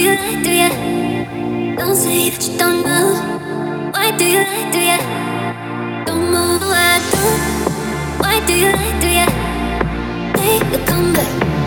you lie, do ya? Don't say that you don't know. Why do you lie, do ya? Don't move, I don't. Why do you lie, do ya? Make a comeback.